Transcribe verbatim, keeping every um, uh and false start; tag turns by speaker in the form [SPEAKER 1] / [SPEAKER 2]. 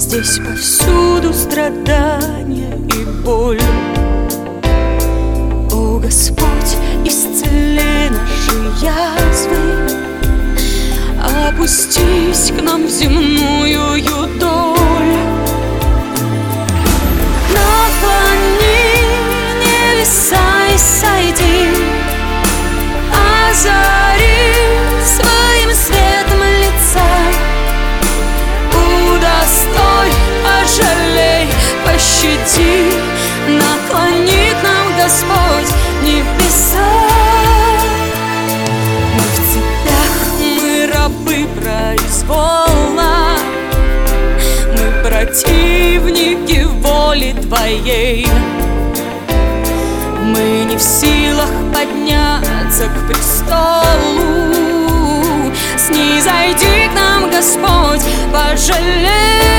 [SPEAKER 1] Здесь повсюду страдания и боль. О, Господь, исцели наши язвы, опустись к нам в земную долю. Наклони небеса и сойди, озари своим светом лица. Удостой, пожалей, пощади, наклони к нам, Господь, небеса. Мы в цепях, мы рабы произвола, мы противники воли Твоей. Мы не в силах подняться к престолу. Снизойди к нам, Господь, пожалей.